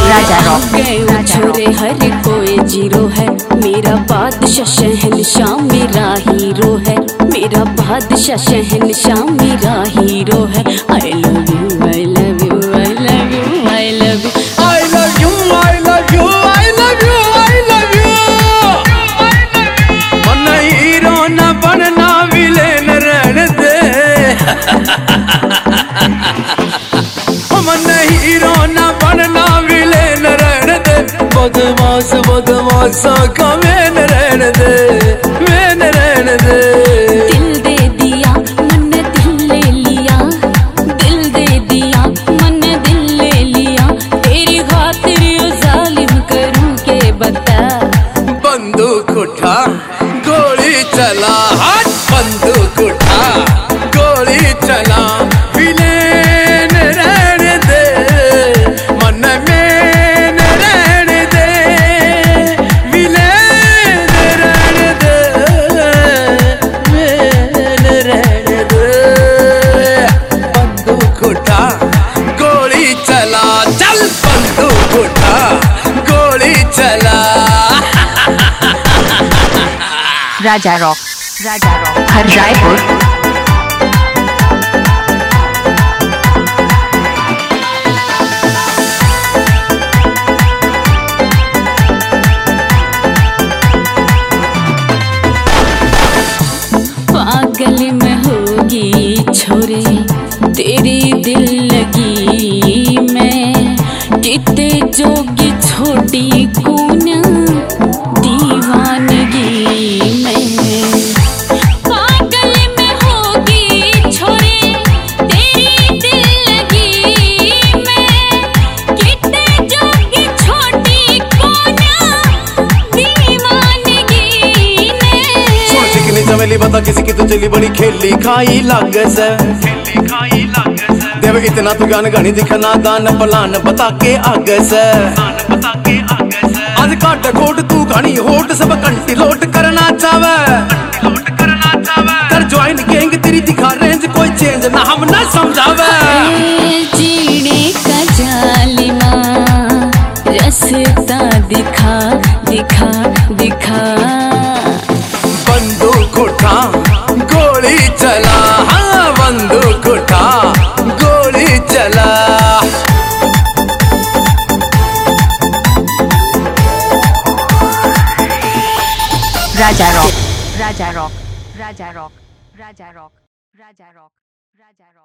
राजा rock गए छोरे हर कोई जीरो है, मेरा बादशाह शहंशाह मेरा हीरो है, मेरा बादशाह शहंशाह मेरा हीरो है। I love you I love you I love you I love you I love you I love you I love you I love you. मन हीरो न बनना विलेन रहने दे। मन हीरो न बनना विलेन रहने दे। बदमाश बदमाश का मैन रहने दे, मैन रहने दे। दिल दे दिया मन दिल ले लिया, दिल दे दिया मन दिल ले लिया, तेरी खातिर यो जालिम करूं के बता। बंदूक उठा गोली चला, हाथ बंदूक उठा गोली चला। विलेन रहने दे, मन में रहने दे। विलेन रहने दे, मैन रहने दे। बंदूक उठा गोली चला, चल बंदूक उठा गोली चला। राजा रॉक हर रायपुर। पागल में होगी छोरे तेरी दिल लगी मैं, कितने जोगी छोटी कूना दीवानगी में। पागल में होगी छोरे तेरी दिल लगी मैं, कितने जोगी छोटी कूना दीवानगी में। सुन चिकनी चमेली बता किसी की तो चली बड़ी खेली खाई लाग से। देव इतना तू गान गानी दिखना दान पलान बता के आगे से। आज काट कोट तू घनी होट सब कंटी लोट करना चावे। कर ज्वाइन गैंग तेरी दिखा रेंज कोई चेंज ना हम ना समझावे। जीने का जालिमा रास्ता दिखा दिखा दिखा। बंदूक उठा गोली चला, हाँ बंदूक उठा गोली चला। Raja rock Raja rock Raja rock Raja rock Raja rock Raja rock.